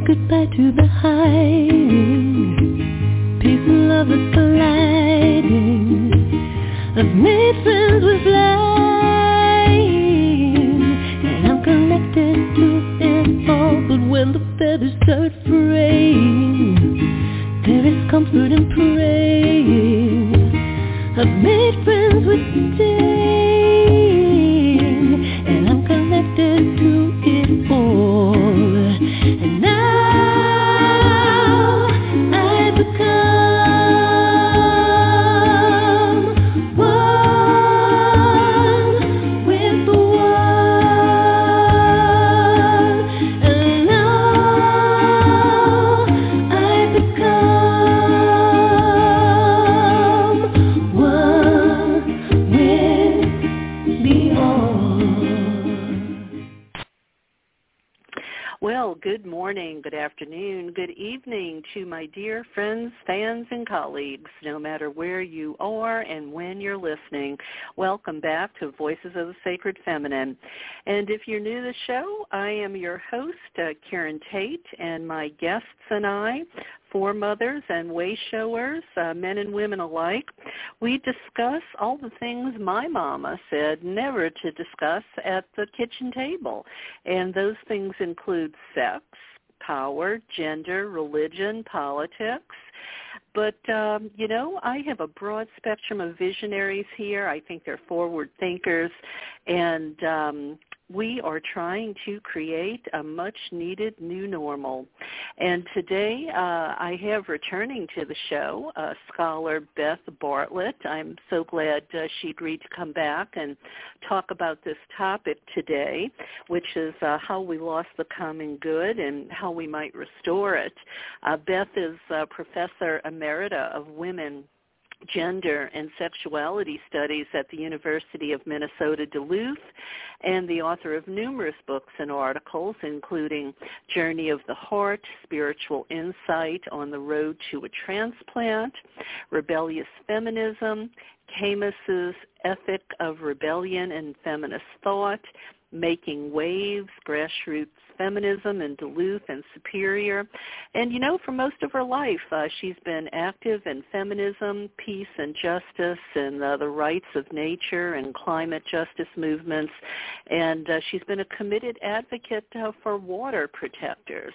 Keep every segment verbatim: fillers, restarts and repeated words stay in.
goodbye to the hiding, peace and love is colliding. I've made friends with flying, and I'm connected to it all. But when the feathers start fraying, there is comfort in praying. I've made friends with staying, and I'm connected to it all. And now I become one with the one. And now I become one with the all. Well, good morning, good afternoon, good evening to my dear friends, fans, and colleagues, no matter where you are and when you're listening. Welcome back to Voices of the Sacred Feminine. And if you're new to the show, I am your host, uh, Karen Tate, and my guests and I, foremothers and way showers, uh, men and women alike, we discuss all the things my mama said never to discuss at the kitchen table. And those things include sex, power, gender, religion, politics. But, um, you know, I have a broad spectrum of visionaries here. I think they're forward thinkers. And um, we are trying to create a much-needed new normal. And today uh, I have returning to the show uh, scholar Beth Bartlett. I'm so glad uh, she agreed to come back and talk about this topic today, which is uh, how we lost the common good and how we might restore it. Uh, Beth is uh, Professor Emerita of Women, Gender, and Sexuality Studies at the University of Minnesota Duluth, and the author of numerous books and articles, including Journey of the Heart, Spiritual Insight on the Road to a Transplant, Rebellious Feminism, Camus's Ethic of Rebellion and Feminist Thought, Making Waves, Grassroots Feminism in Duluth and Superior. And, you know, for most of her life, uh, she's been active in feminism, peace and justice, and uh, the rights of nature and climate justice movements. And uh, she's been a committed advocate uh, for water protectors.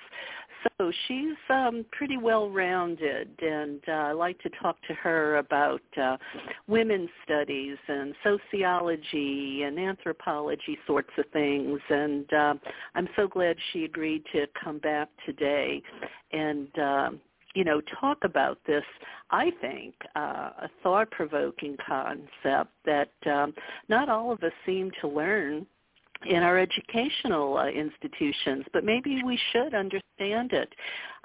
So she's um, pretty well-rounded, and uh, I like to talk to her about uh, women's studies and sociology and anthropology sorts of things, and uh, I'm so glad she agreed to come back today and, uh, you know, talk about this, I think, uh, a thought-provoking concept that um, not all of us seem to learn in our educational uh, institutions, but maybe we should understand it.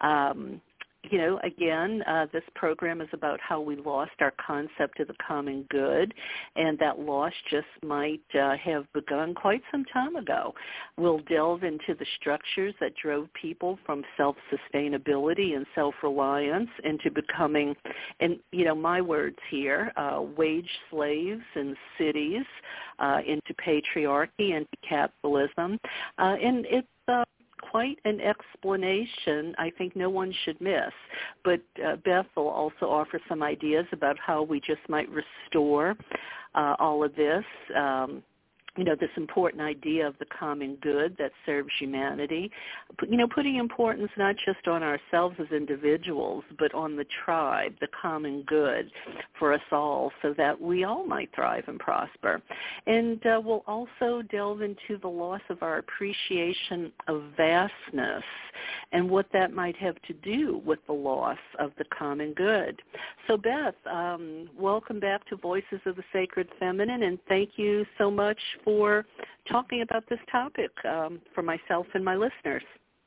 Um, you know, again, uh, this program is about how we lost our concept of the common good, and that loss just might uh, have begun quite some time ago. We'll delve into the structures that drove people from self-sustainability and self-reliance into becoming, and, you know, my words here, uh, wage slaves in cities, uh, into patriarchy, into capitalism, uh, and it's uh, quite an explanation I think no one should miss. But uh, Beth will also offer some ideas about how we just might restore uh, all of this, um, you know, this important idea of the common good that serves humanity, you know, putting importance not just on ourselves as individuals, but on the tribe, the common good for us all, so that we all might thrive and prosper. And uh, we'll also delve into the loss of our appreciation of vastness and what that might have to do with the loss of the common good. So Beth, um, welcome back to Voices of the Sacred Feminine, and thank you so much for talking about this topic um, for myself and my listeners.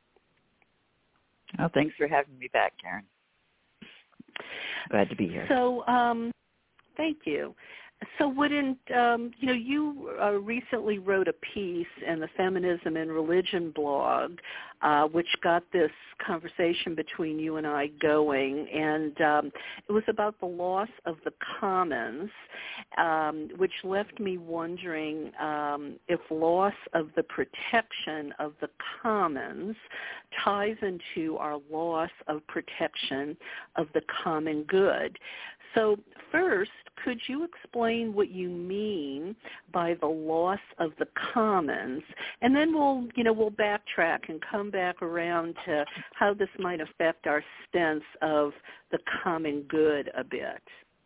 Oh, thanks for having me back, Karen. Glad to be here. So, um, thank you. So wouldn't, um, you know, you uh, recently wrote a piece in the Feminism and Religion blog, uh, which got this conversation between you and I going, and um, it was about the loss of the commons, um, which left me wondering um, if loss of the protection of the commons ties into our loss of protection of the common good. So first, could you explain what you mean by the loss of the commons? And then we'll, you know, we'll backtrack and come back around to how this might affect our sense of the common good a bit.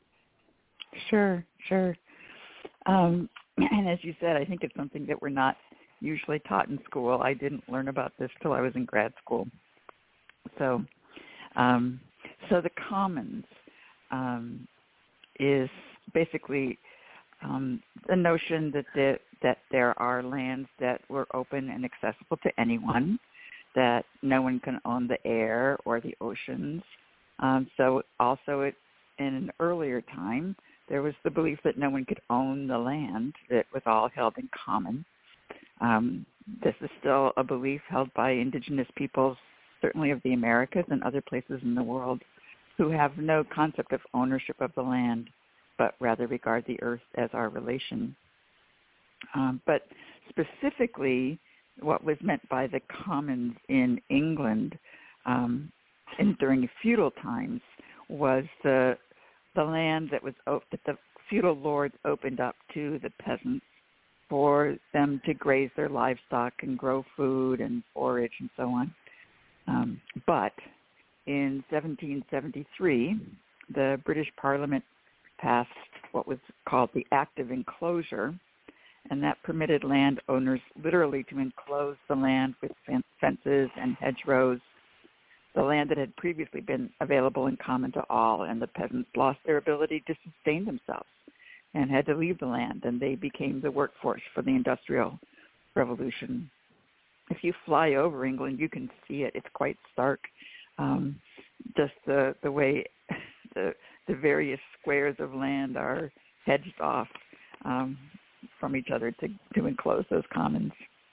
Sure, sure. Um, and as you said, I think it's something that we're not usually taught in school. I didn't learn about this till I was in grad school. So, um, so the commons um, is basically um, the notion that the, that there are lands that were open and accessible to anyone, that no one can own the air or the oceans. Um, so also it, in an earlier time, there was the belief that no one could own the land, that was all held in common. Um, this is still a belief held by indigenous peoples, certainly of the Americas and other places in the world, who have no concept of ownership of the land, but rather regard the earth as our relation. Um, but specifically, what was meant by the commons in England um, and during feudal times was the the land that was op- that the feudal lords opened up to the peasants for them to graze their livestock and grow food and forage and so on. Um, but in seventeen seventy-three, the British Parliament passed what was called the Act of Enclosure, and that permitted landowners literally to enclose the land with fences and hedgerows, the land that had previously been available in common to all, and the peasants lost their ability to sustain themselves and had to leave the land, and they became the workforce for the Industrial Revolution. If you fly over England, you can see it. It's quite stark, um, just the, the way the, the various squares of land are hedged off um, from each other to, to enclose those commons.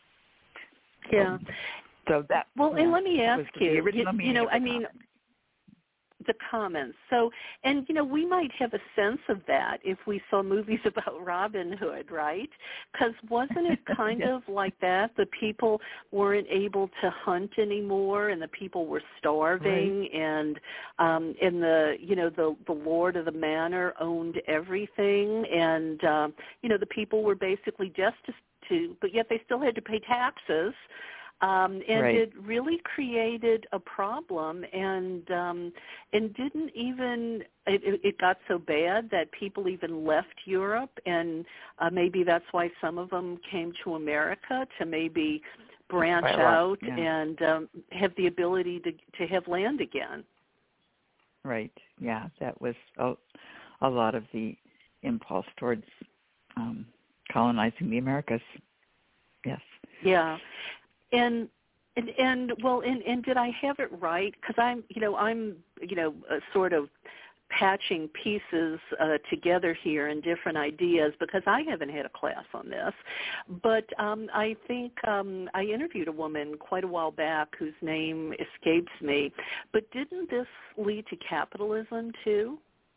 Yeah. So, so that well, yeah, and let me ask you, you, you, you know, I commons. mean, the commons. So, and you know, we might have a sense of that if we saw movies about Robin Hood, right? Because wasn't it kind yes. of like that? The people weren't able to hunt anymore, and the people were starving, right. and um, and the you know the the lord of the manor owned everything, and um, you know the people were basically destitute, to, but yet they still had to pay taxes. Um, and right. it really created a problem, and um, and didn't even it, it got so bad that people even left Europe, and uh, maybe that's why some of them came to America to maybe branch out yeah. and um, have the ability to to have land again. Right. Yeah, that was a, a lot of the impulse towards um, colonizing the Americas. Yes. Yeah. And, and, and well, and, and did I have it right? Because I'm, you know, I'm, you know, uh, sort of patching pieces uh, together here and different ideas because I haven't had a class on this. But um, I think um, I interviewed a woman quite a while back whose name escapes me. But didn't this lead to capitalism too?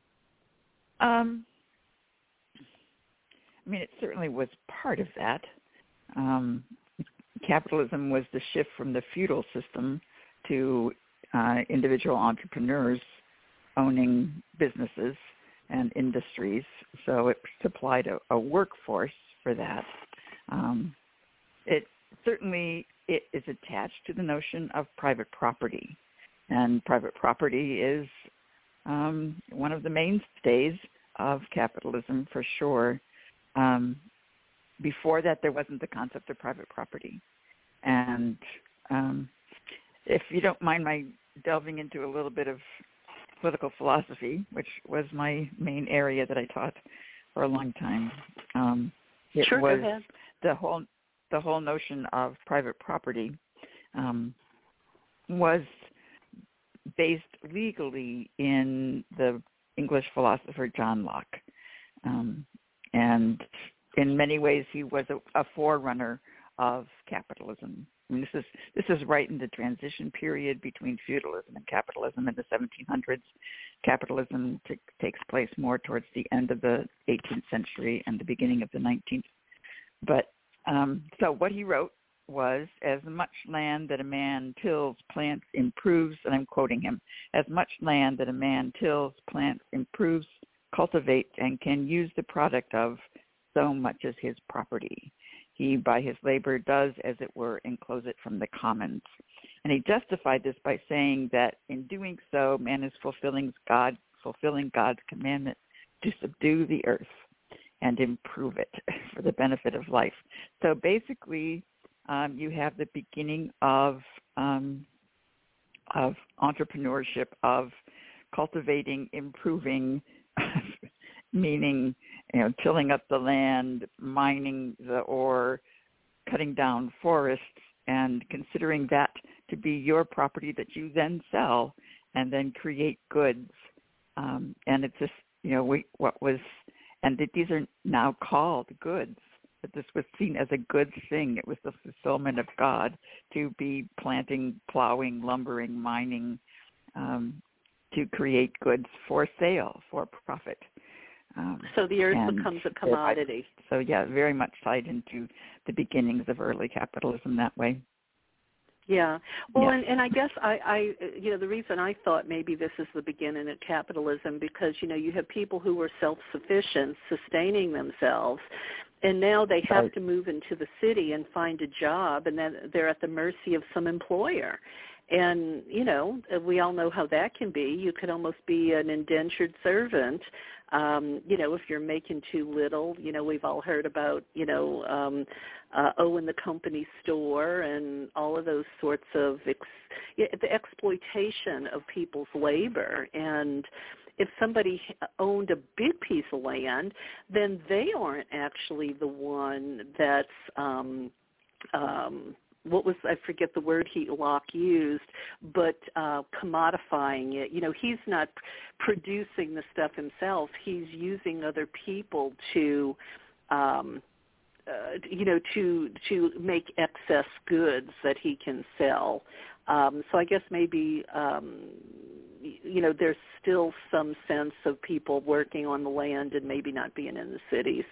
Um, I mean, it certainly was part of that. Um, capitalism was the shift from the feudal system to uh, individual entrepreneurs owning businesses and industries. So it supplied a, a workforce for that. Um, it certainly it is attached to the notion of private property, and private property is um, one of the mainstays of capitalism for sure. Um, before that, there wasn't the concept of private property. And um, if you don't mind my delving into a little bit of political philosophy, which was my main area that I taught for a long time, um, it sure, was go ahead. the whole the whole notion of private property um, was based legally in the English philosopher John Locke. Um, and in many ways he was a, a forerunner of capitalism. I mean, this is this is right in the transition period between feudalism and capitalism in the seventeen hundreds. Capitalism t- takes place more towards the end of the eighteenth century and the beginning of the nineteenth. But um, so what he wrote was, as much land that a man tills, plants, improves, and I'm quoting him, as much land that a man tills, plants, improves, cultivates, and can use the product of, so much is his property. He, by his labor, does, as it were, enclose it from the commons. And he justified this by saying that in doing so, man is fulfilling God, fulfilling God's commandment to subdue the earth and improve it for the benefit of life. So basically, um, you have the beginning of um, of entrepreneurship, of cultivating, improving, meaning, you know, tilling up the land, mining the ore, cutting down forests, and considering that to be your property that you then sell and then create goods. Um, and it's just, you know, we, what was, and that these are now called goods, that this was seen as a good thing. It was the fulfillment of God to be planting, plowing, lumbering, mining, um, to create goods for sale, for profit. Um, so the earth becomes a commodity. So, yeah, very much tied into the beginnings of early capitalism that way. Yeah. Well, yeah. And, and I guess I, I, you know, the reason I thought maybe this is the beginning of capitalism because, you know, you have people who were self-sufficient, sustaining themselves, and now they have right. to move into the city and find a job, and then they're at the mercy of some employer. And, you know, we all know how that can be. You could almost be an indentured servant, um, you know, if you're making too little. You know, we've all heard about, you know, um, uh, owing the company store and all of those sorts of ex- the exploitation of people's labor. And if somebody owned a big piece of land, then they aren't actually the one that's um, um, what was, I forget the word he Locke used, but uh, commodifying it. You know, he's not producing the stuff himself. He's using other people to, um, uh, you know, to to make excess goods that he can sell. Um, so I guess maybe, um, you know, there's still some sense of people working on the land and maybe not being in the cities.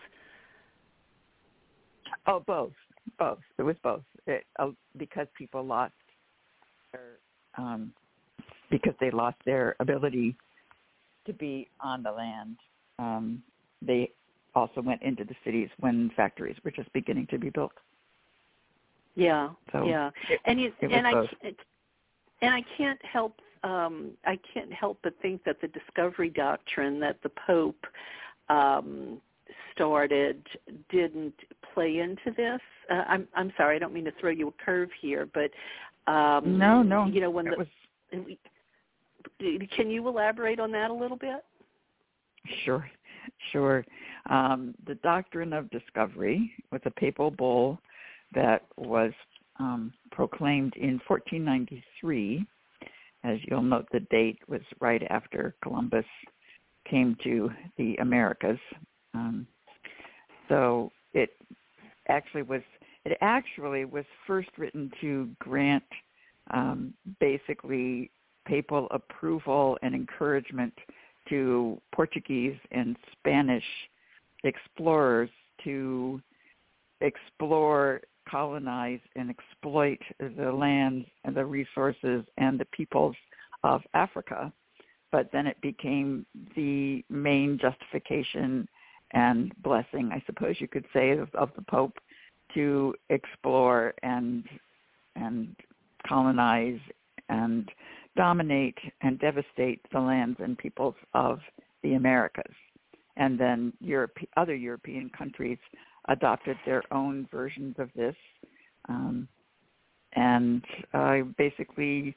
Oh, both. Both. It was both. It, uh, because people lost their, um, because they lost their ability to be on the land. Um, they also went into the cities when factories were just beginning to be built. Yeah, so yeah, it, and you, it and I both. can't, and I can't help um, I can't help but think that the discovery doctrine that the Pope um, started didn't play into this. Uh, I'm I'm sorry, I don't mean to throw you a curve here, but um, no, no, you know when it the was... can you elaborate on that a little bit? Sure, sure. Um, the doctrine of discovery was a papal bull that was um, proclaimed in fourteen ninety-three. As you'll note, the date was right after Columbus came to the Americas. Um, so it actually was it actually was first written to grant um, basically papal approval and encouragement to Portuguese and Spanish explorers to explore, colonize, and exploit the lands and the resources and the peoples of Africa. But then it became the main justification and blessing, I suppose you could say, of, of the Pope to explore and and colonize and dominate and devastate the lands and peoples of the Americas. And then Europe, other European countries adopted their own versions of this, um, and uh, basically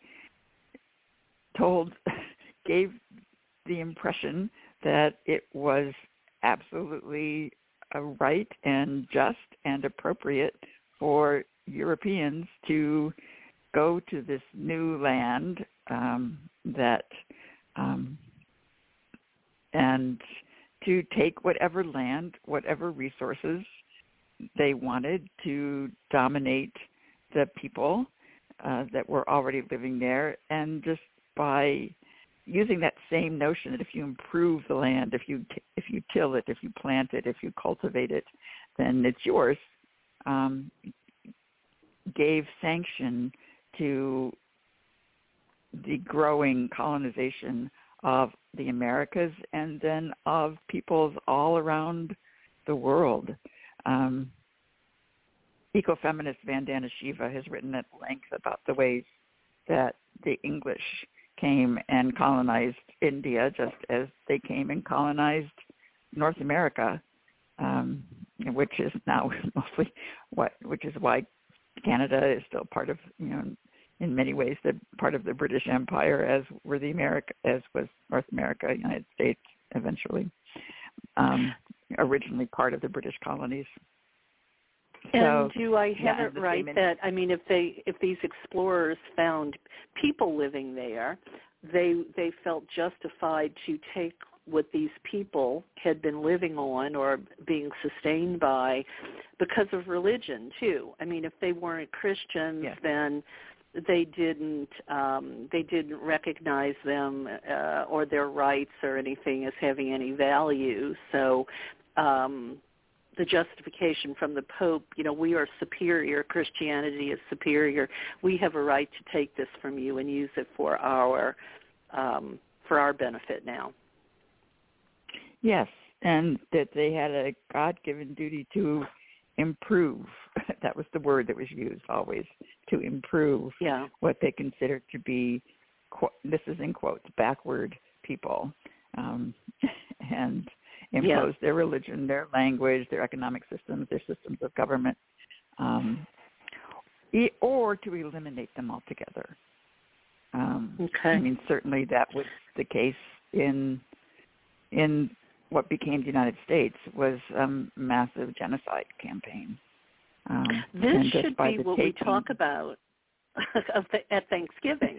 told, gave the impression that it was absolutely a right and just and appropriate for Europeans to go to this new land um, that um, and to take whatever land, whatever resources they wanted to dominate the people uh, that were already living there, and just by using that same notion that if you improve the land, if you if you till it, if you plant it, if you cultivate it, then it's yours, um, gave sanction to the growing colonization of the Americas and then of peoples all around the world. Um, ecofeminist Vandana Shiva has written at length about the ways that the English came and colonized India just as they came and colonized North America, um, which is now mostly what, which is why Canada is still part of, you know, in many ways, the part of the British Empire, as were the America, as was North America, United States, eventually, um, originally part of the British colonies. And so, do I have yeah, it right that, I mean, if they if these explorers found people living there, they they felt justified to take what these people had been living on or being sustained by because of religion too. I mean, if they weren't Christians, yes. then they didn't um, they didn't recognize them uh, or their rights or anything as having any value. So um, the justification from the Pope, you know, we are superior, Christianity is superior, we have a right to take this from you and use it for our um, for our benefit now. Yes, and that they had a God-given duty to improve. That was the word that was used always, to improve yeah. what they considered to be, this is in quotes, backward people, um, and impose yeah. their religion, their language, their economic systems, their systems of government, um, or to eliminate them altogether. Um, okay. I mean, certainly that was the case in in what became the United States, was a um, massive genocide campaign. Um, this should be what taking... we talk about at Thanksgiving.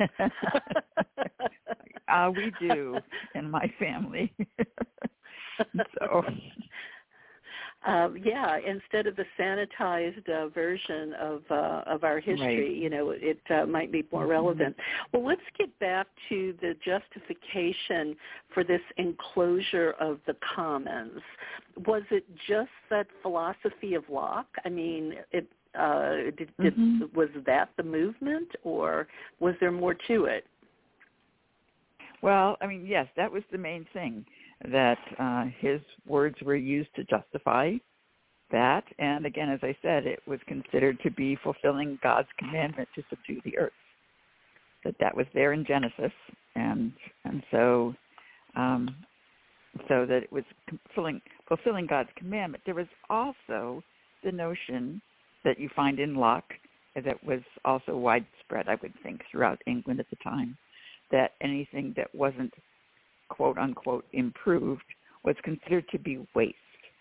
uh, we do in my family. so, uh, yeah, instead of the sanitized uh, version of uh, of our history, right. you know, it uh, might be more relevant. Well, let's get back to the justification for this enclosure of the commons. Was it just that philosophy of Locke? I mean, it uh, did, did, mm-hmm. was that the movement, or was there more to it? Well, I mean, yes, that was the main thing, that uh, his words were used to justify that. And again, as I said, it was considered to be fulfilling God's commandment to subdue the earth, that that was there in Genesis. And and so um, so that it was fulfilling, fulfilling God's commandment. There was also the notion that you find in Locke that was also widespread, I would think, throughout England at the time, that anything that wasn't, quote unquote, improved was considered to be waste.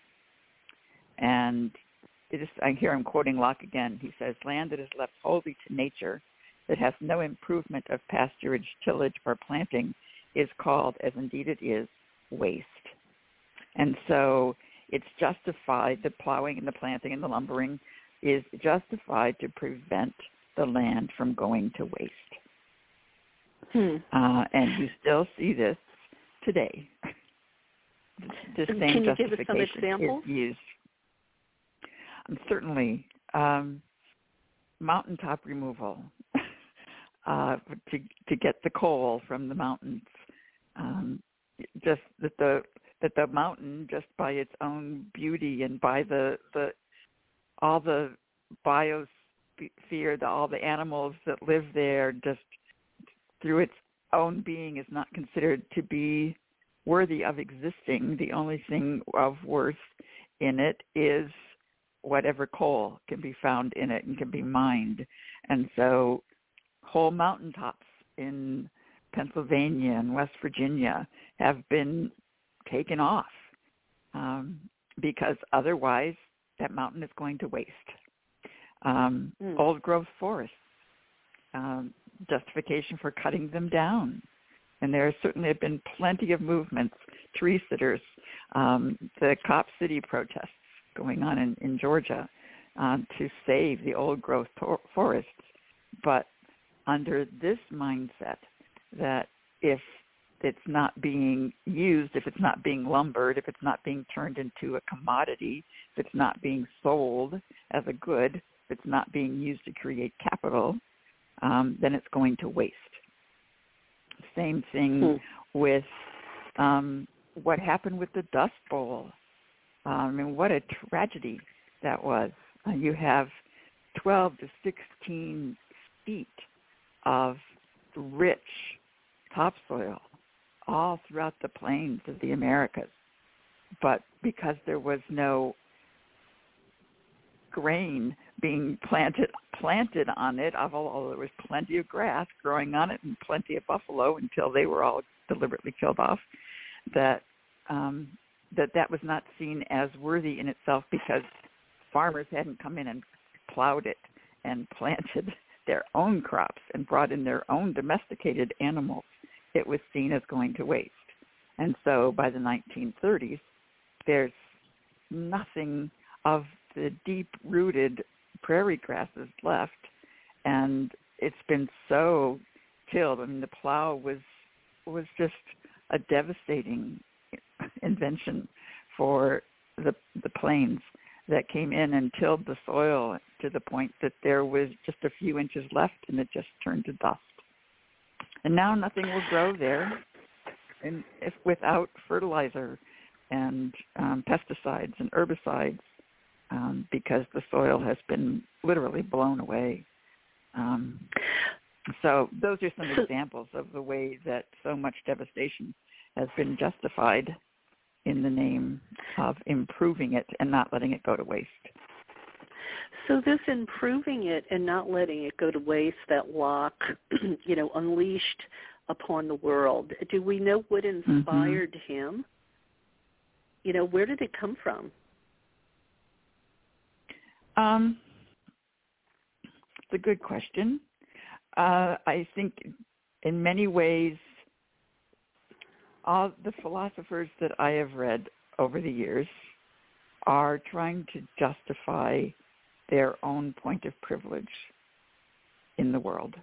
And it is, I hear him quoting Locke again. He says, land that is left wholly to nature, that has no improvement of pasturage, tillage, or planting, is called, as indeed it is, waste. And so it's justified, the plowing and the planting and the lumbering is justified to prevent the land from going to waste. Hmm. Uh, and you still see this today. The same Can you give us some justification examples? is used. Um, certainly, um, mountaintop removal uh, to to get the coal from the mountains. Um, just that the that the mountain, just by its own beauty and by the, the all the biosphere, the, all the animals that live there, just through its own being, is not considered to be worthy of existing. The only thing of worth in it is whatever coal can be found in it and can be mined. And so whole mountaintops in Pennsylvania and West Virginia have been taken off um, because otherwise that mountain is going to waste. Um, mm. Old growth forests, um, justification for cutting them down. And there certainly have been plenty of movements tree sitters, um, the Cop City protests going on in, in Georgia um, to save the old-growth to- forests. But under this mindset that if it's not being used, if it's not being lumbered, if it's not being turned into a commodity, if it's not being sold as a good, if it's not being used to create capital, um, then it's going to waste. Same thing hmm. with um, what happened with the Dust Bowl. I mean, what a tragedy that was. Uh, you have twelve to sixteen feet of rich topsoil all throughout the plains of the Americas. But because there was no grain being planted planted on it, although there was plenty of grass growing on it and plenty of buffalo until they were all deliberately killed off, that um, that that was not seen as worthy in itself because farmers hadn't come in and plowed it and planted their own crops and brought in their own domesticated animals. It was seen as going to waste. And so by the nineteen thirties, there's nothing of the deep-rooted prairie grasses left, and it's been so tilled. I mean, the plow was was just a devastating invention for the the plains that came in and tilled the soil to the point that there was just a few inches left and it just turned to dust. And now nothing will grow there and if without fertilizer and um, pesticides and herbicides um, because the soil has been literally blown away. Um, so those are some examples of the way that so much devastation has been justified in the name of improving it and not letting it go to waste. So this improving it and not letting it go to waste that Locke, you know, unleashed upon the world, do we know what inspired mm-hmm. him? You know, where did it come from? Um, it's a good question. Uh, I think in many ways, all the philosophers that I have read over the years are trying to justify their own point of privilege in the world.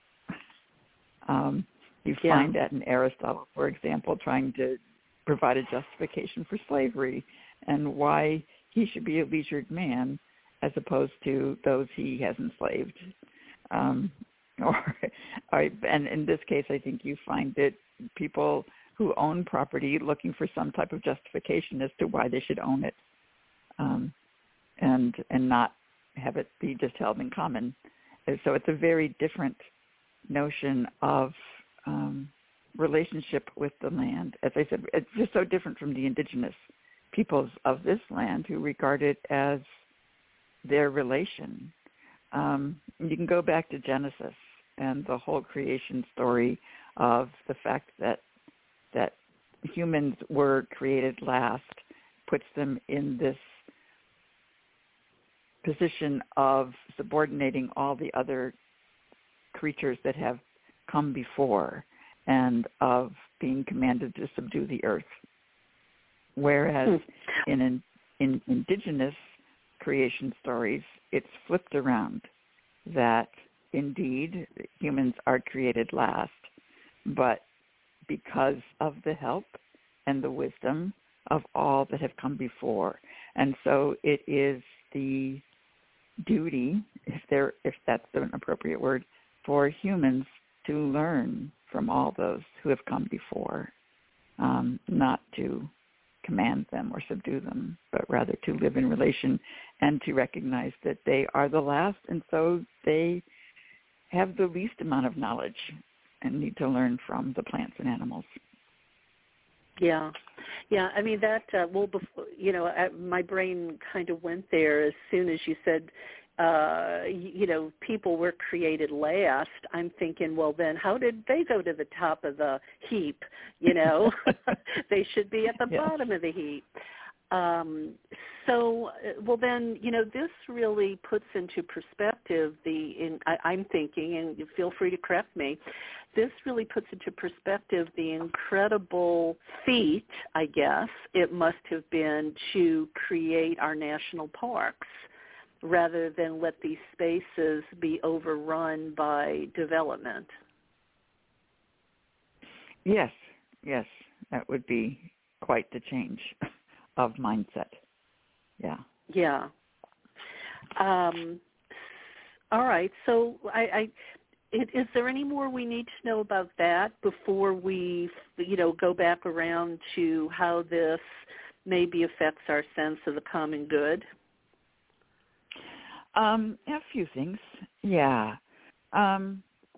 Um, you yeah. find that in Aristotle, for example, trying to provide a justification for slavery and why he should be a leisured man as opposed to those he has enslaved. Um, or, or, and in this case, I think you find that people who own property looking for some type of justification as to why they should own it, um, and and not have it be just held in common. And so it's a very different notion of um, relationship with the land. As I said, it's just so different from the indigenous peoples of this land who regard it as their relation. Um, you can go back to Genesis and the whole creation story of the fact that that humans were created last, puts them in this position of subordinating all the other creatures that have come before and of being commanded to subdue the earth. Whereas hmm. in, in, in indigenous creation stories, it's flipped around, that indeed humans are created last, but because of the help and the wisdom of all that have come before. And so it is the duty, if there, if that's an appropriate word, for humans to learn from all those who have come before, um, not to command them or subdue them, but rather to live in relation and to recognize that they are the last, and so they have the least amount of knowledge and need to learn from the plants and animals. Yeah, yeah. I mean that. Uh, well, before, you know, I, my brain kind of went there as soon as you said, uh, you, you know, people were created last. I'm thinking, well, then how did they go to the top of the heap? You know, they should be at the yeah. bottom of the heap. Um, so, well, then, you know, this really puts into perspective the, in, I, I'm thinking, and feel free to correct me, this really puts into perspective the incredible feat, I guess, it must have been to create our national parks rather than let these spaces be overrun by development. Yes, yes, that would be quite the change of mindset. Yeah. Yeah. Um, all right. So I, I is, is there any more we need to know about that before we, you know, go back around to how this maybe affects our sense of the common good? Um, a few things. Yeah. Um,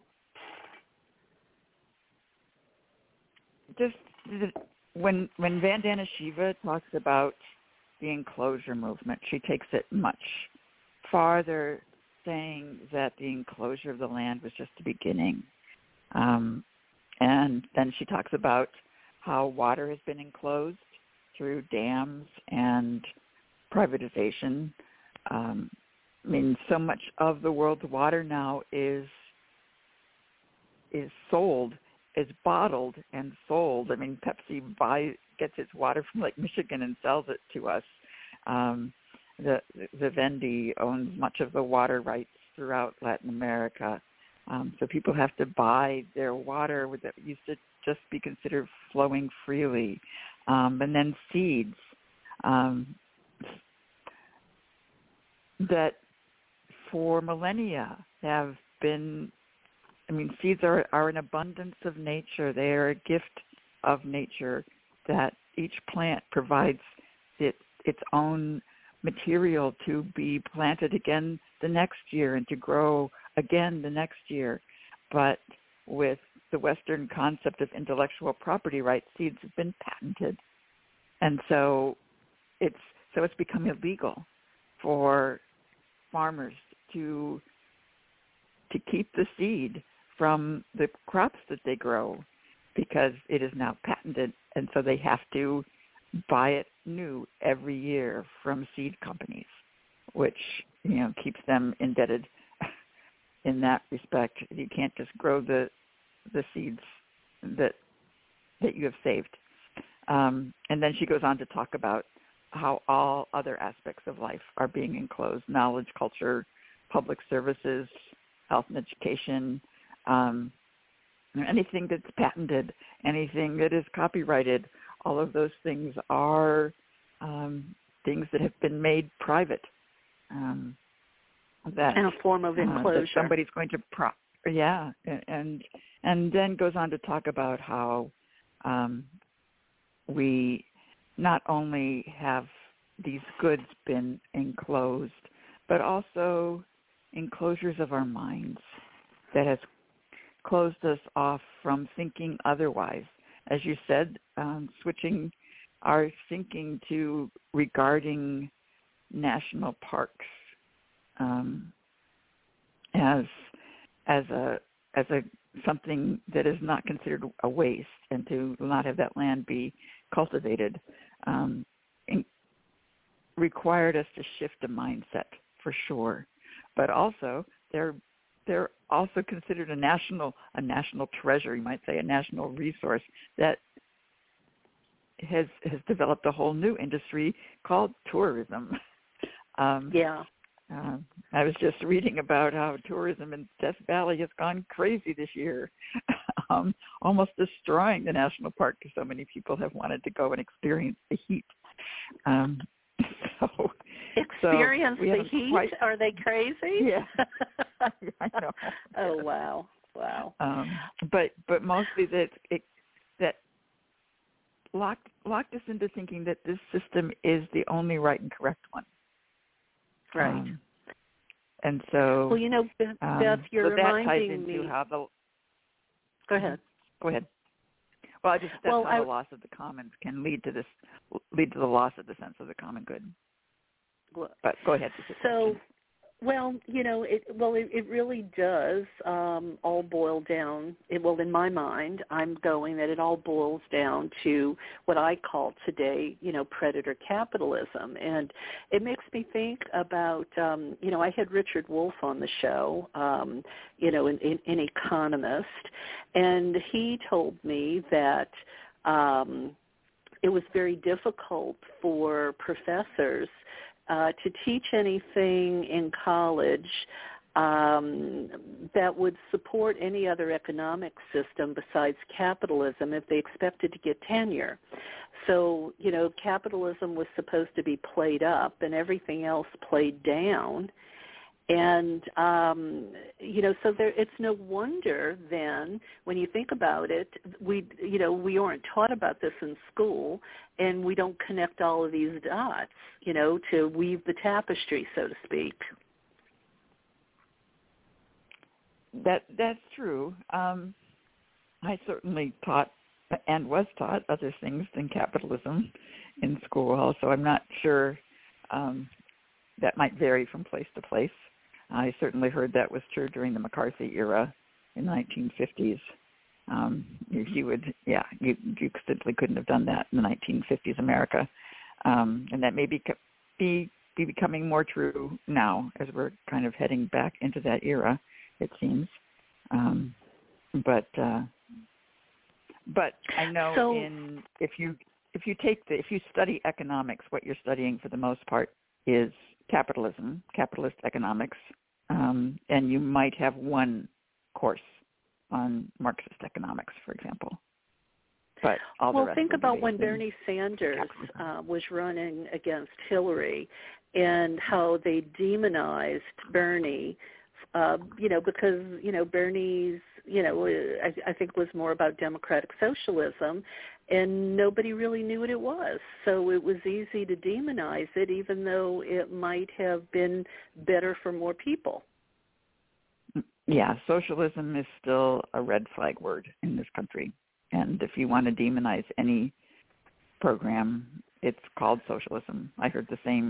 just the, when when Vandana Shiva talks about the enclosure movement, she takes it much farther, saying that the enclosure of the land was just the beginning. Um, and then she talks about how water has been enclosed through dams and privatization. Um, I mean, so much of the world's water now is is sold, is bottled and sold. I mean, Pepsi buys gets its water from Lake Michigan and sells it to us. Um, the Vivendi owns much of the water rights throughout Latin America. Um, so people have to buy their water that used to just be considered flowing freely. Um, and then seeds um, that for millennia have been, I mean, seeds are, are an abundance of nature. They are a gift of nature that each plant provides it, its own material to be planted again the next year and to grow again the next year. But with the Western concept of intellectual property rights, seeds have been patented. And so it's so it's become illegal for farmers to to keep the seed from the crops that they grow because it is now patented, and so they have to buy it new every year from seed companies, which, you know, keeps them indebted in that respect. You can't just grow the the seeds that that you have saved. Um, and then she goes on to talk about how all other aspects of life are being enclosed: knowledge, culture, public services, health and education, um, anything that's patented, anything that is copyrighted. All of those things are um, things that have been made private. Um, that, and a form of enclosure. Uh, that somebody's going to pro. Yeah, and and then goes on to talk about how um, we not only have these goods been enclosed, but also enclosures of our minds that has closed us off from thinking otherwise. As you said, um, switching our thinking to regarding national parks um, as as a as a something that is not considered a waste, and to not have that land be cultivated, um, in, required us to shift a mindset for sure. But also, they're they're also considered a national a national treasure, you might say, a national resource that has has developed a whole new industry called tourism. Um, yeah. Uh, I was just reading about how tourism in Death Valley has gone crazy this year, um, almost destroying the national park because so many people have wanted to go and experience the heat. Um, so, experience so the heat? Quite... Are they crazy? Yeah, I know. Oh wow, wow. Um, but but mostly that it that locked locked us into thinking that this system is the only right and correct one. Right. Um, and so, well, you know, Beth, um, Beth you're so that reminding ties into me. How the, Go ahead. Go ahead. Well, I just that's well, how I, the loss of the commons can lead to this, lead to the loss of the sense of the common good. Well, but go ahead. So, Well, you know, it well, it, it really does um, all boil down. It, well, in my mind, I'm going that it all boils down to what I call today, you know, predator capitalism, and it makes me think about, um, you know, I had Richard Wolff on the show, um, you know, an, an economist, and he told me that um, it was very difficult for professors Uh, to teach anything in college um, that would support any other economic system besides capitalism if they expected to get tenure. So, you know, capitalism was supposed to be played up and everything else played down. And, um, you know, so there, it's no wonder then when you think about it, we, you know, we aren't taught about this in school and we don't connect all of these dots, you know, to weave the tapestry, so to speak. That that's true. Um, I certainly taught and was taught other things than capitalism in school also. I'm not sure um, that might vary from place to place. I certainly heard that was true during the McCarthy era in the nineteen fifties. Um, if you would, yeah, you, you simply couldn't have done that in the nineteen fifties America. Um, and that may be, be, be becoming more true now as we're kind of heading back into that era, it seems. Um, but uh, but I know so, in if you if you take the if you study economics, what you're studying for the most part is capitalism, capitalist economics, um, and you might have one course on Marxist economics, for example. But all well, the rest think about when Bernie Sanders uh, was running against Hillary and how they demonized Bernie, uh, you know, because, you know, Bernie's, you know, I, I think was more about democratic socialism, and nobody really knew what it was. So it was easy to demonize it, even though it might have been better for more people. Yeah, socialism is still a red flag word in this country. And if you want to demonize any program, it's called socialism. I heard the same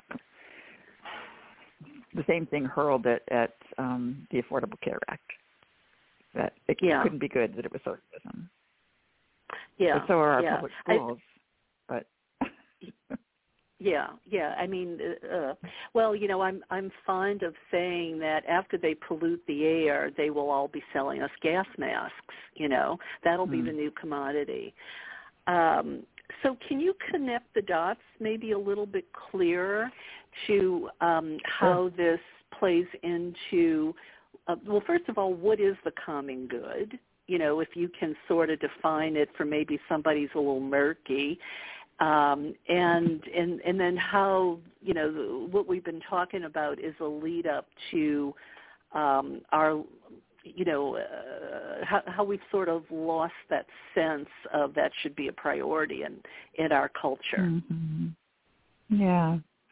the same thing hurled at, at um, the Affordable Care Act, that it yeah. couldn't be good, that it was socialism. Yeah, but so are our yeah. public schools. I, but yeah, yeah. I mean, uh, well, you know, I'm I'm fond of saying that after they pollute the air, they will all be selling us gas masks. You know, that'll mm. be the new commodity. Um, so, can you connect the dots maybe a little bit clearer to um, how sure. this plays into? Uh, well, first of all, what is the common good? You know, if you can sort of define it for maybe somebody's a little murky, um, and and and then how, you know, what we've been talking about is a lead up to um, our, you know, uh, how, how we've sort of lost that sense of that should be a priority in in our culture. Mm-hmm. Yeah,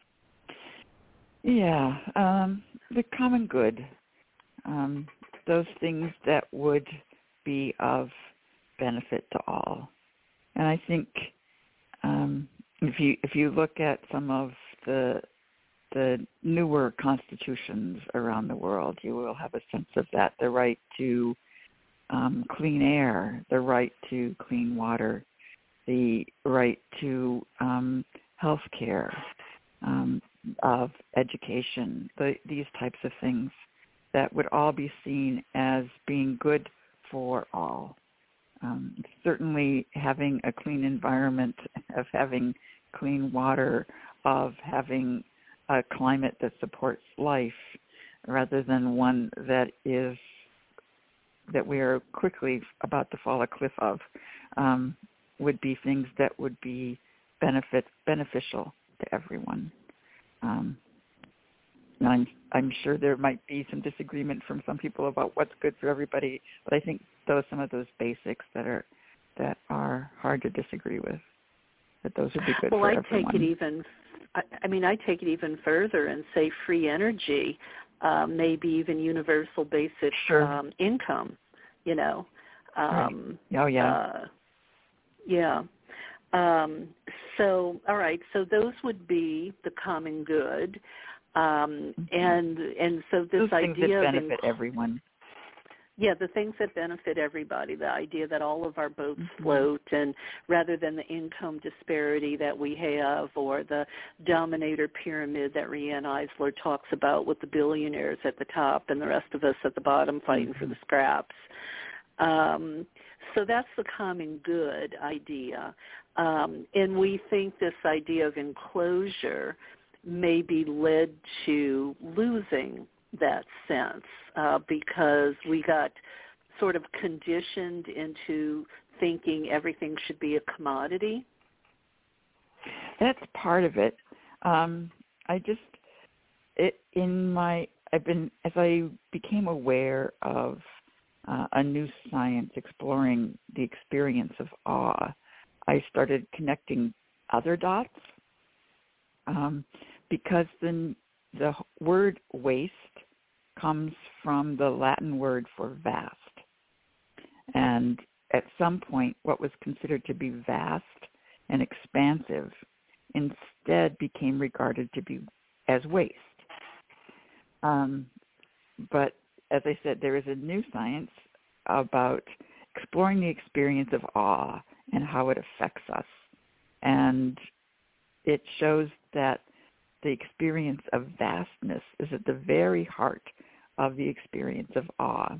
yeah, um, the common good, um, those things that would be of benefit to all. And I think um, if you if you look at some of the the newer constitutions around the world, you will have a sense of that. The right to um, clean air, the right to clean water, the right to um, health care, um, of education, the, these types of things that would all be seen as being good for all. Um, certainly having a clean environment, of having clean water, of having a climate that supports life rather than one that is that we are quickly about to fall a cliff of, um, would be things that would be benefit beneficial to everyone. Um, I'm, I'm sure there might be some disagreement from some people about what's good for everybody, but I think those some of those basics that are that are hard to disagree with, that those would be good well, for I everyone. take it even, I, I mean, I take it even further and say free energy, uh, maybe even universal basic sure. um, income, you know. Um, right. Oh, yeah. Uh, yeah. Um, so, all right, so those would be the common good. Um, and and so this Those things idea that of benefit inc- everyone. Yeah, the things that benefit everybody, the idea that all of our boats Mm-hmm. float, and rather than the income disparity that we have or the dominator pyramid that Riane Eisler talks about with the billionaires at the top and the rest of us at the bottom fighting mm-hmm. for the scraps. Um, so that's the common good idea. Um, and we think this idea of enclosure may be led to losing that sense uh, because we got sort of conditioned into thinking everything should be a commodity. That's part of it. Um, I just, it, in my, I've been, as I became aware of uh, a new science exploring the experience of awe, I started connecting other dots um, because the, the word waste comes from the Latin word for vast. And at some point, what was considered to be vast and expansive instead became regarded to be as waste. Um, but as I said, there is a new science about exploring the experience of awe and how it affects us. And it shows that the experience of vastness is at the very heart of the experience of awe.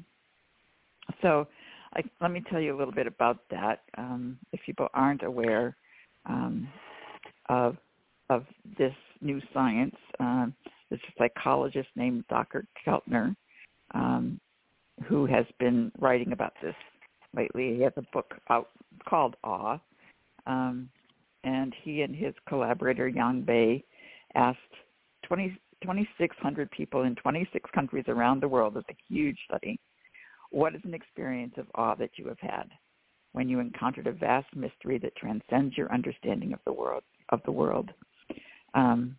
So I, let me tell you a little bit about that. Um, if people aren't aware um, of, of this new science, um, there's a psychologist named Doctor Keltner um, who has been writing about this lately. He has a book out called Awe, um, and he and his collaborator Yang Bei asked twenty-six hundred people in twenty-six countries around the world. It's a huge study. What is an experience of awe that you have had when you encountered a vast mystery that transcends your understanding of the world? Of the world, um,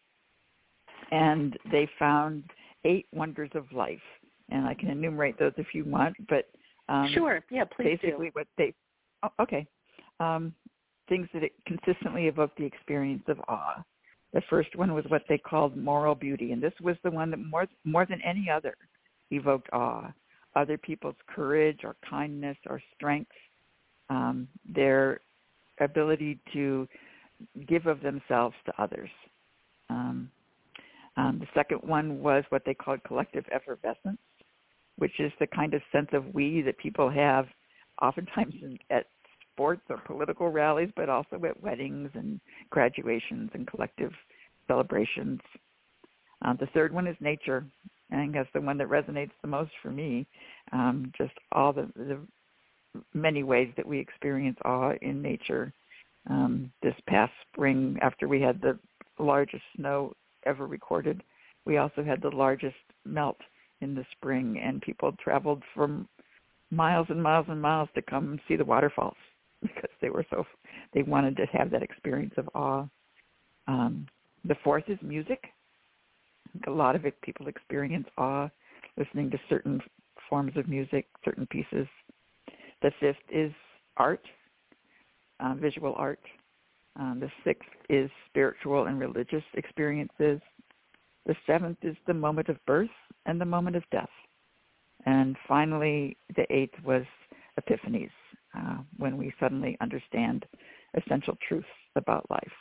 and they found eight wonders of life, and I can enumerate those if you want. But um, sure, yeah, please basically do. what they oh, okay um, things that it consistently evoke the experience of awe. The first one was what they called moral beauty, and this was the one that more more than any other evoked awe. Other people's courage or kindness or strength, um, their ability to give of themselves to others. Um, um, the second one was what they called collective effervescence, which is the kind of sense of we that people have oftentimes in, at sports or political rallies, but also at weddings and graduations and collective celebrations. Uh, the third one is nature. I think that's the one that resonates the most for me. Um, just all the, the many ways that we experience awe in nature. Um, this past spring, after we had the largest snow ever recorded, we also had the largest melt in the spring, and people traveled from miles and miles and miles to come see the waterfalls because they were so, they wanted to have that experience of awe. Um, the fourth is music. A lot of it, people experience awe listening to certain forms of music, certain pieces. The fifth is art, uh, visual art. Um, the sixth is spiritual and religious experiences. The seventh is the moment of birth and the moment of death. And finally, the eighth was epiphanies, uh, when we suddenly understand essential truths about life.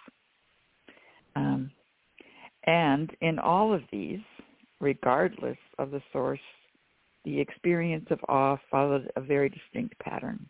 Um, and in all of these, regardless of the source, the experience of awe followed a very distinct pattern.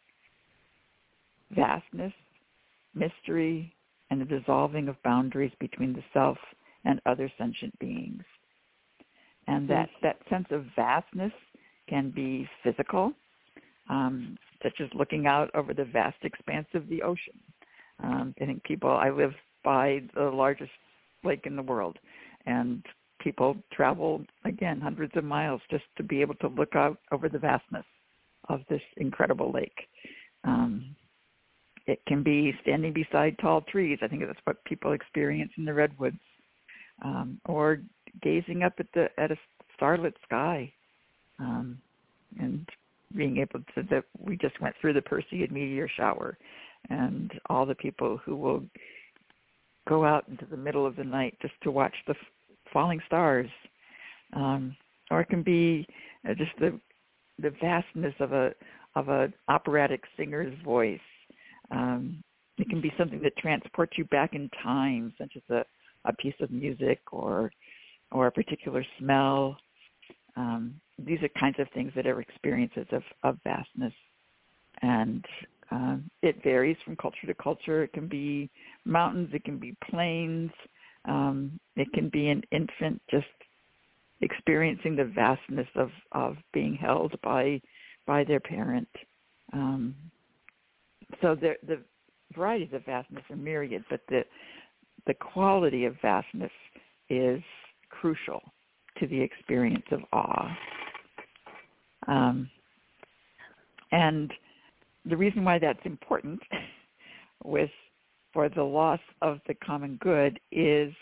Vastness, mystery, and the dissolving of boundaries between the self and other sentient beings. And that, that sense of vastness can be physical, um, such as looking out over the vast expanse of the ocean. Um, I think people, I live by the largest lake in the world, and people travel, again, hundreds of miles just to be able to look out over the vastness of this incredible lake. Um, it can be standing beside tall trees. I think that's what people experience in the redwoods, um, or gazing up at the at a starlit sky, um, and being able to. The, we just went through the Perseid meteor shower, and all the people who will go out into the middle of the night just to watch the falling stars, um, or it can be uh, just the the vastness of a of an operatic singer's voice. Um, it can be something that transports you back in time, such as a, a piece of music or or a particular smell. Um, these are kinds of things that are experiences of, of vastness. And um, it varies from culture to culture. It can be mountains. It can be plains. Um, it can be an infant just experiencing the vastness of, of being held by by their parent. Um, so there, the varieties of vastness are myriad, but the the quality of vastness is crucial to the experience of awe. Um, and the reason why that's important with for the loss of the common good is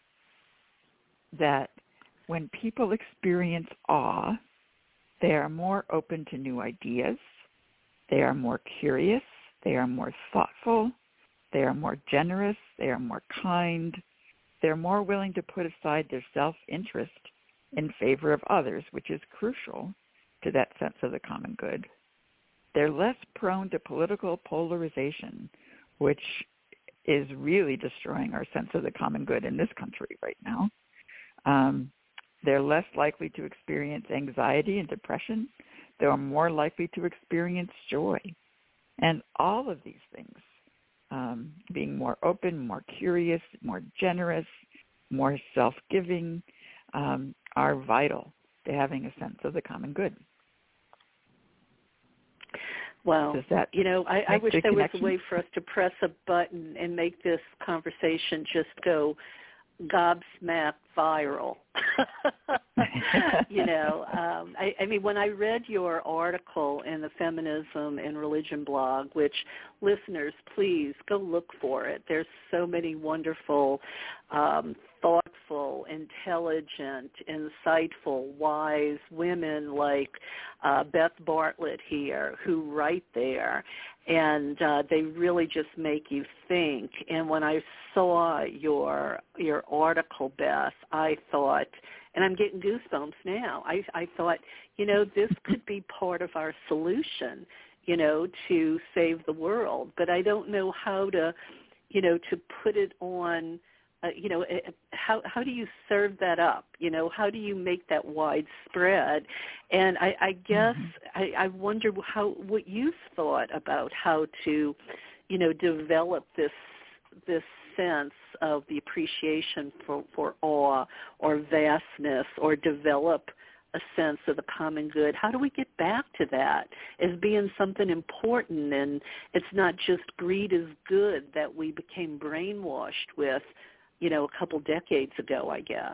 that when people experience awe, they are more open to new ideas, they are more curious, they are more thoughtful, they are more generous, they are more kind, they're more willing to put aside their self-interest in favor of others, which is crucial to that sense of the common good. They're less prone to political polarization, which is really destroying our sense of the common good in this country right now. Um, they're less likely to experience anxiety and depression. They're more likely to experience joy. And all of these things, um, being more open, more curious, more generous, more self-giving, um, are vital to having a sense of the common good. Well, you know, I, I wish the there connection? was a way for us to press a button and make this conversation just go gobsmacked viral. you know, um, I, I mean, when I read your article in the Feminism and Religion blog, which listeners, please go look for it. There's so many wonderful, um, thoughtful, intelligent, insightful, wise women like uh, Beth Bartlett here who write there. And uh, they really just make you think. And when I saw your your article, Beth, I thought, and I'm getting goosebumps now, I, I thought, you know, this could be part of our solution, you know, to save the world. But I don't know how to, you know, to put it on, uh, you know, how how do you serve that up? You know, how do you make that widespread? And I, I guess mm-hmm. I, I wonder how what you've thought about how to, you know, develop this this sense of the appreciation for, for awe or vastness, or develop a sense of the common good. How do we get back to that as being something important, and it's not just greed is good that we became brainwashed with, you know, a couple decades ago, I guess.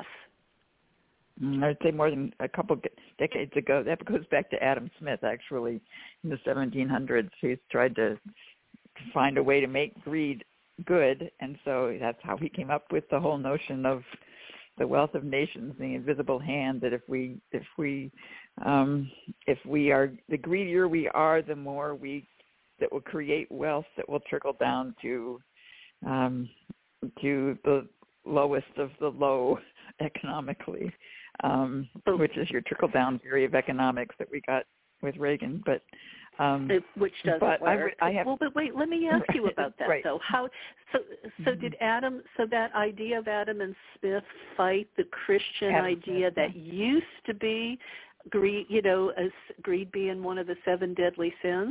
I'd say more than a couple decades ago. That goes back to Adam Smith, actually, in the seventeen hundreds. He's tried to find a way to make greed good, and so that's how he came up with the whole notion of the wealth of nations, the invisible hand. That if we, if we, um, if we are, the greedier we are, the more we that will create wealth that will trickle down to um, to the lowest of the low economically, um, which is your trickle-down theory of economics that we got with Reagan. But um, it, which doesn't but work. I, I have, well, but wait, let me ask you about that right. though. How so? So Mm-hmm. did Adam? So that idea of Adam and Smith fight the Christian Adam idea Smith, that yeah. used to be greed, you know, as greed being one of the seven deadly sins?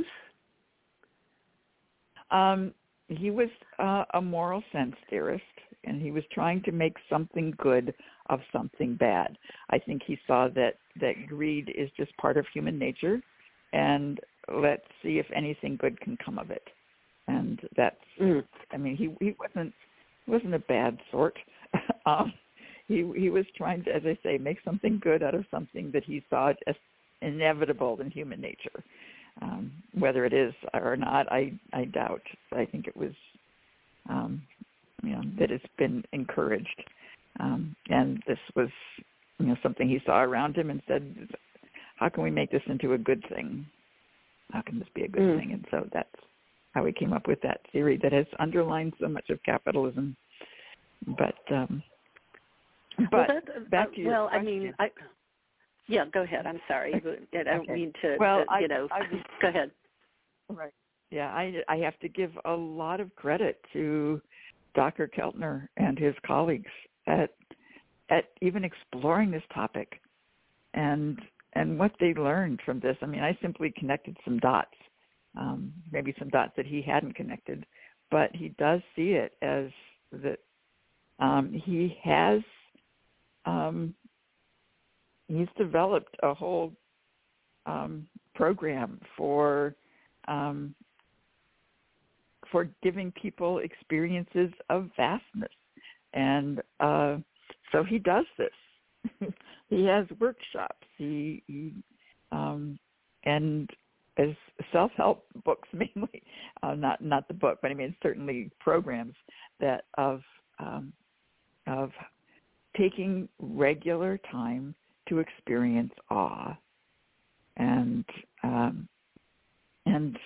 Um, he was uh, a moral sense theorist, and he was trying to make something good of something bad. I think he saw that, that greed is just part of human nature, and let's see if anything good can come of it. And that's, mm. I mean, he he wasn't wasn't a bad sort. um, he he was trying to, as I say, make something good out of something that he saw as inevitable in human nature. Um, whether it is or not, I, I doubt. I think it was, um, you know, that it's been encouraged. Um, and this was, you know, something he saw around him and said, how can we make this into a good thing? How can this be a good mm. thing? And so that's how he came up with that theory that has underlined so much of capitalism. But um, But well, that, back uh, to your well, question. I mean, I, yeah, go ahead. I'm sorry. I don't okay. mean to, well, uh, you I, know, I was, go ahead. Right. Yeah, I, I have to give a lot of credit to Doctor Keltner and his colleagues at at even exploring this topic and and what they learned from this. I mean, I simply connected some dots, um, maybe some dots that he hadn't connected, but he does see it as that um, he has um, he's developed a whole um, program for um, for giving people experiences of vastness. And uh, so he does this. He has workshops. He, he um, and as self-help books mainly, uh, not not the book, but I mean certainly programs that of um, of taking regular time to experience awe, and um, and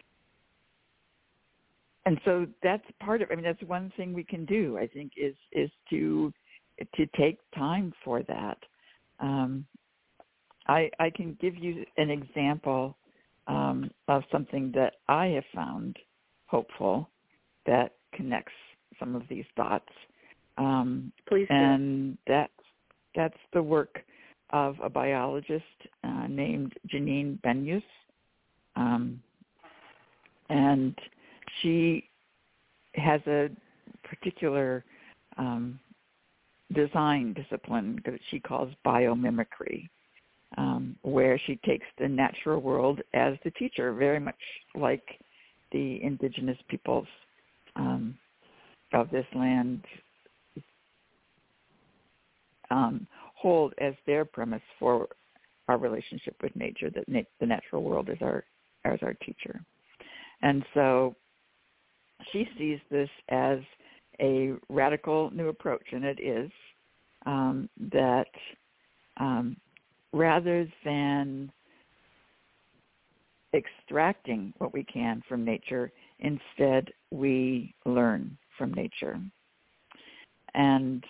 and so that's part of. I mean, that's one thing we can do. I think is is to to take time for that. Um, I I can give you an example um, of something that I have found hopeful that connects some of these dots. Um, Please do. And that's that's the work of a biologist uh, named Janine Benyus. Um, and she has a particular um, design discipline that she calls biomimicry, um, where she takes the natural world as the teacher, very much like the indigenous peoples um, of this land um, hold as their premise for our relationship with nature, that na- the natural world is our as our teacher. And so she sees this as a radical new approach, and it is, um, that um, rather than extracting what we can from nature, instead we learn from nature. And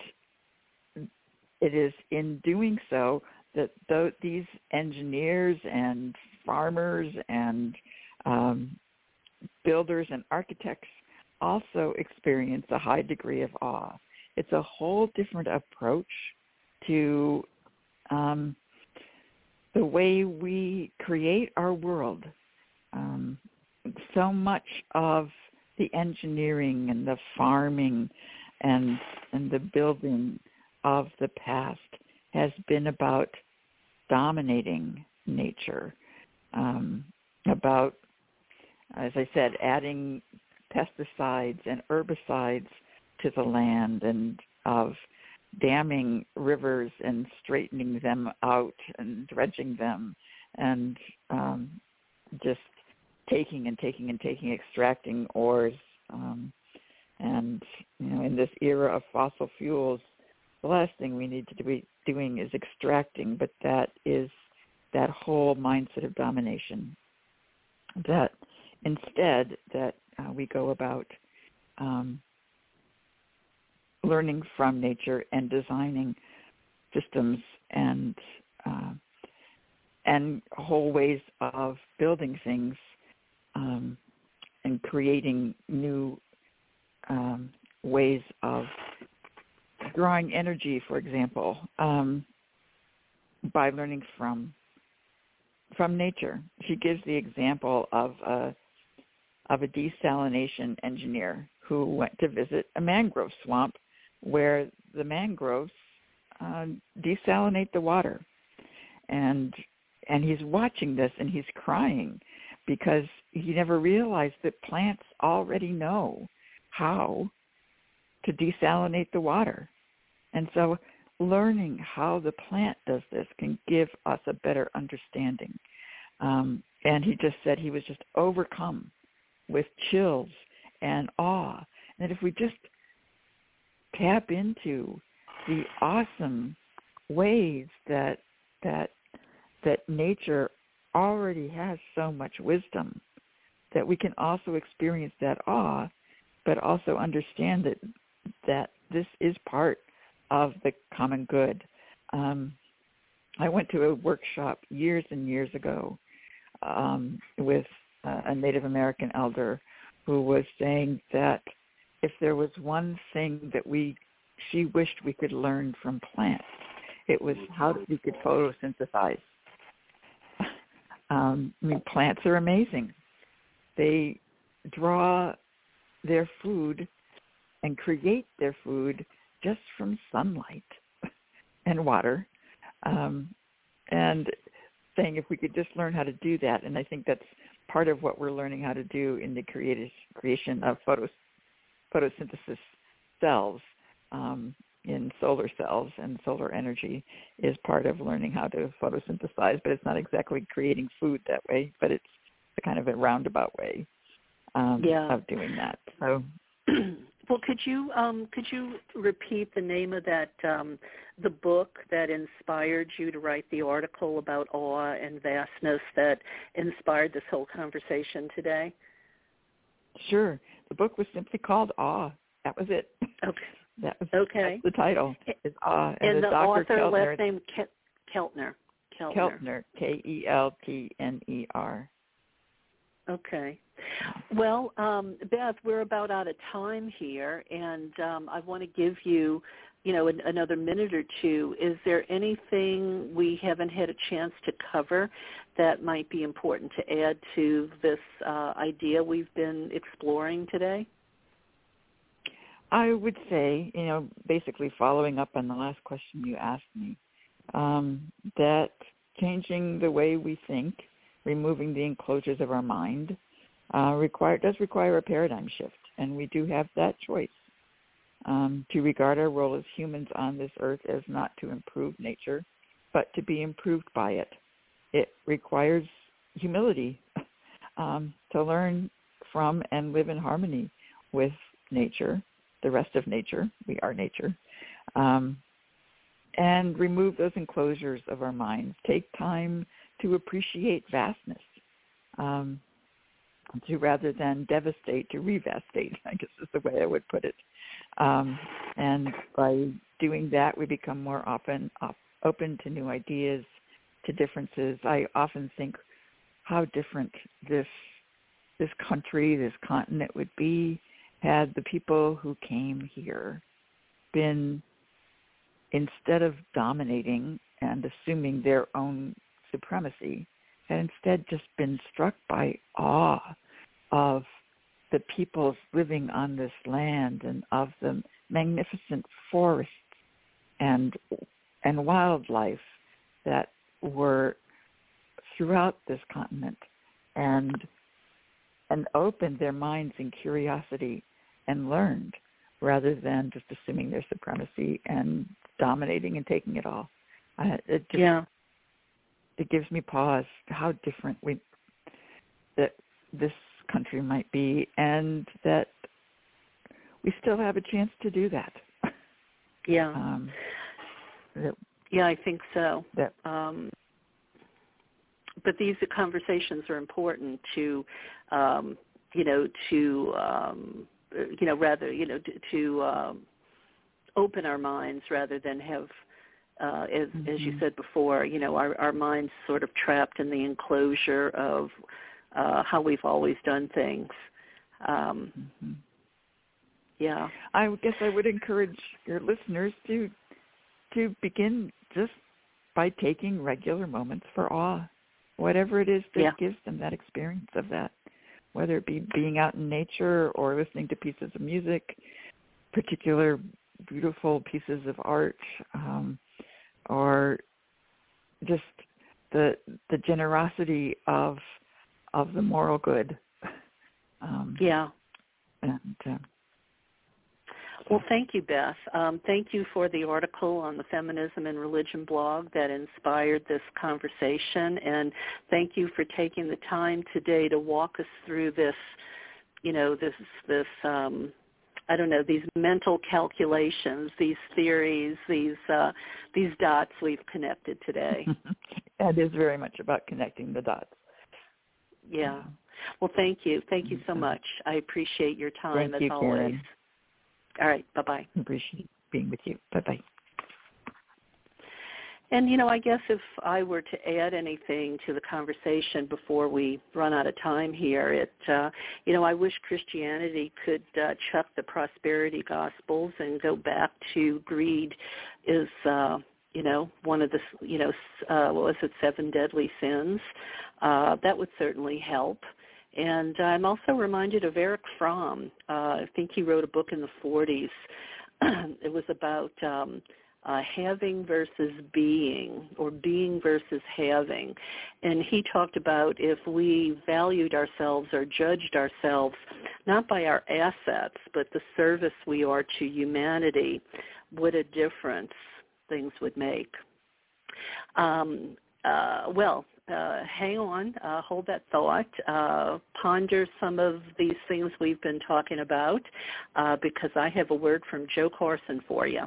it is in doing so that th- these engineers and farmers and um, builders and architects also experience a high degree of awe. It's a whole different approach to um, the way we create our world. Um, so much of the engineering and the farming and and the building of the past has been about dominating nature, um, about, as I said, adding pesticides and herbicides to the land, and of damming rivers and straightening them out and dredging them, and um, just taking and taking and taking, extracting ores. Um, and, you know, in this era of fossil fuels, the last thing we need to be doing is extracting, but that is that whole mindset of domination. That instead that uh, we go about um, learning from nature and designing systems and uh, and whole ways of building things um, and creating new um, ways of drawing energy, for example, um, by learning from from nature. She gives the example of a of a desalination engineer who went to visit a mangrove swamp where the mangroves uh, desalinate the water, and and he's watching this and he's crying because he never realized that plants already know how to desalinate the water. And so learning how the plant does this can give us a better understanding. Um, and he just said he was just overcome with chills and awe. And that if we just tap into the awesome ways that that that nature already has so much wisdom, that we can also experience that awe, but also understand that that this is part of the common good. Um, I went to a workshop years and years ago um, with uh, a Native American elder who was saying that if there was one thing that we, she wished we could learn from plants, it was how we could photosynthesize. Um, I mean, plants are amazing. They draw their food and create their food just from sunlight and water. Um, and saying if we could just learn how to do that, and I think that's part of what we're learning how to do in the creative, creation of photos, photosynthesis cells um, in solar cells and solar energy is part of learning how to photosynthesize, but it's not exactly creating food that way, but it's a kind of a roundabout way um, yeah. of doing that. So, well, could you um, could you repeat the name of that um, the book that inspired you to write the article about awe and vastness that inspired this whole conversation today? Sure. The book was simply called Awe. That was it. Okay. That was okay. That's the title. Is Awe. And, and the, the Doctor author Keltner, last name Ke- Keltner. Keltner. Keltner. K E L T N E R. Okay. Well, um, Beth, we're about out of time here, and um, I want to give you, you know, an, another minute or two. Is there anything we haven't had a chance to cover that might be important to add to this uh, idea we've been exploring today? I would say, you know, basically following up on the last question you asked me, um, that changing the way we think, removing the enclosures of our mind, uh, require, does require a paradigm shift, and we do have that choice um, to regard our role as humans on this earth as not to improve nature, but to be improved by it. It requires humility um, to learn from and live in harmony with nature, the rest of nature. We are nature. Um, and remove those enclosures of our minds. Take time to appreciate vastness, um, to rather than devastate, to revastate, I guess is the way I would put it. Um, and by doing that, we become more often op- open to new ideas, to differences. I often think how different this this country, this continent would be had the people who came here been, instead of dominating and assuming their own supremacy, had instead just been struck by awe of the peoples living on this land and of the magnificent forests and and wildlife that were throughout this continent, and and opened their minds in curiosity and learned, rather than just assuming their supremacy and dominating and taking it all. Uh, it just, yeah. It gives me pause how different we that this country might be, and that we still have a chance to do that. Yeah. Um, that, yeah, I think so. That, um, but these conversations are important to, um, you know, to, um, you know, rather, you know, to, to um, open our minds rather than have, uh, as, mm-hmm. as you said before, you know, our, our minds sort of trapped in the enclosure of uh, how we've always done things. Um, mm-hmm. Yeah. I guess I would encourage your listeners to to begin just by taking regular moments for awe, whatever it is that yeah. gives them that experience of that, whether it be being out in nature or listening to pieces of music, particular beautiful pieces of art, um, or just the the generosity of of the moral good. Um, yeah. And, uh, Well, thank you, Beth. Um, thank you for the article on the Feminism and Religion blog that inspired this conversation, and thank you for taking the time today to walk us through this, you know, this, this um, I don't know, these mental calculations, these theories, these, uh, these dots we've connected today. It is very much about connecting the dots. Yeah. Well, thank you. Thank you so much. I appreciate your time thank as you, always. Karen. All right. Bye-bye. Appreciate being with you. Bye-bye. And, you know, I guess if I were to add anything to the conversation before we run out of time here, it, uh, you know, I wish Christianity could uh, chuck the prosperity gospels and go back to greed is, uh, you know, one of the, you know, uh, what was it, seven deadly sins. Uh, that would certainly help. And I'm also reminded of Eric Fromm. Uh, I think he wrote a book in the forties. It was about um, uh, having versus being, or being versus having. And he talked about if we valued ourselves or judged ourselves not by our assets, but the service we are to humanity, what a difference things would make. Um, uh, well, uh, hang on, uh, hold that thought, uh, ponder some of these things we've been talking about, uh, because I have a word from Joe Carson for you.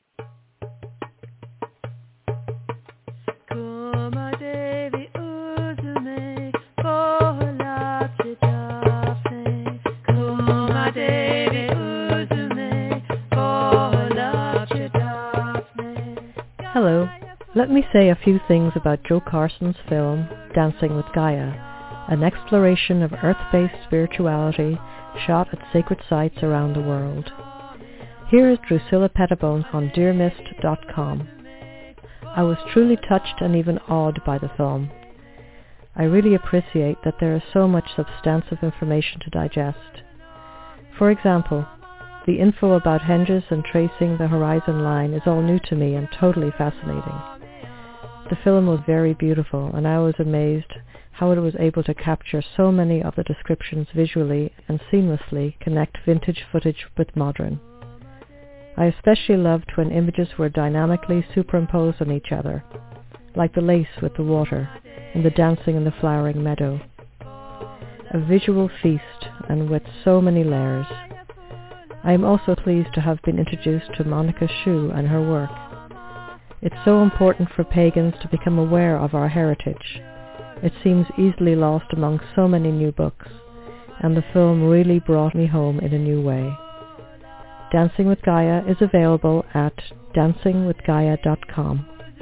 Hello. Let me say a few things about Joe Carson's film, Dancing with Gaia, an exploration of earth-based spirituality shot at sacred sites around the world. Here is Drusilla Pettibone on dear mist dot com. I was truly touched and even awed by the film. I really appreciate that there is so much substantive information to digest. For example, the info about henges and tracing the horizon line is all new to me and totally fascinating. The film was very beautiful, and I was amazed how it was able to capture so many of the descriptions visually and seamlessly connect vintage footage with modern. I especially loved when images were dynamically superimposed on each other, like the lace with the water and the dancing in the flowering meadow. A visual feast, and with so many layers. I am also pleased to have been introduced to Monica Schuh and her work. It's so important for pagans to become aware of our heritage. It seems easily lost among so many new books, and the film really brought me home in a new way. Dancing with Gaia is available at dancing with gaia dot com.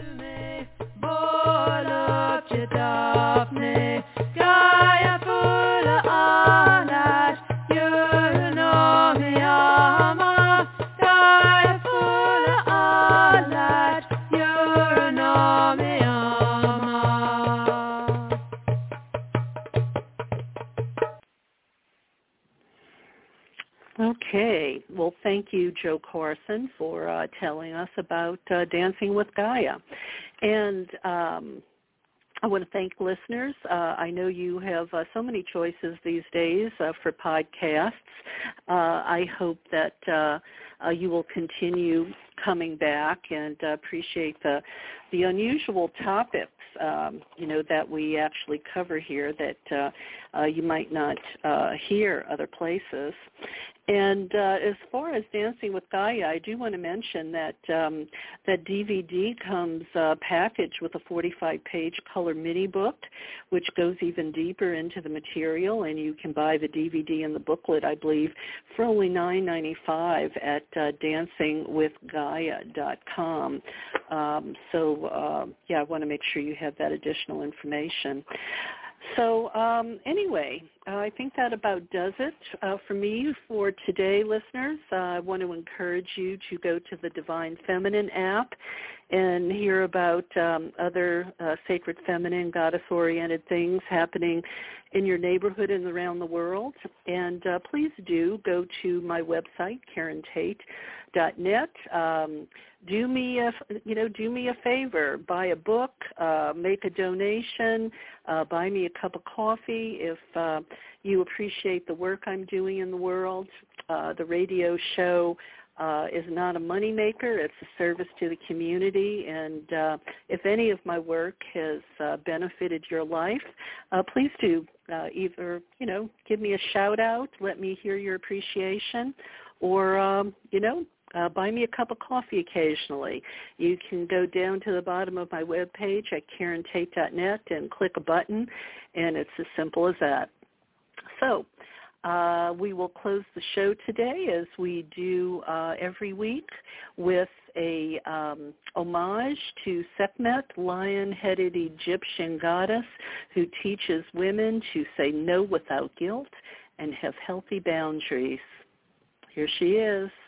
Okay. Well, thank you, Joe Carson, for uh, telling us about uh, Dancing with Gaia. And um, I want to thank listeners. Uh, I know you have uh, so many choices these days uh, for podcasts. Uh, I hope that uh, uh, you will continue coming back, and uh, appreciate the the unusual topics, um, you know, that we actually cover here that uh, uh, you might not uh, hear other places. And uh, as far as Dancing with Gaia, I do want to mention that um, that D V D comes uh, packaged with a forty-five page color mini book, which goes even deeper into the material, and you can buy the D V D and the booklet, I believe, for only nine ninety-five at uh, dancing with gaia dot com. Um, so, uh, yeah, I want to make sure you have that additional information. So um, anyway, uh, I think that about does it uh, for me for today, listeners. Uh, I want to encourage you to go to the Divine Feminine app and hear about um, other uh, sacred feminine, goddess-oriented things happening in your neighborhood and around the world. And uh, please do go to my website, Karen Tate dot net. Um, do me a, you know, do me a favor. Buy a book, uh, make a donation, uh, buy me a cup of coffee if uh, you appreciate the work I'm doing in the world. Uh, the radio show Uh, is not a moneymaker. It's a service to the community. And uh, if any of my work has uh, benefited your life, uh, please do uh, either, you know, give me a shout out, let me hear your appreciation, or, um, you know, uh, buy me a cup of coffee occasionally. You can go down to the bottom of my webpage at Karen Tate dot net and click a button, and it's as simple as that. So, uh, we will close the show today, as we do uh, every week, with a um, homage to Sekhmet, lion-headed Egyptian goddess who teaches women to say no without guilt and have healthy boundaries. Here she is.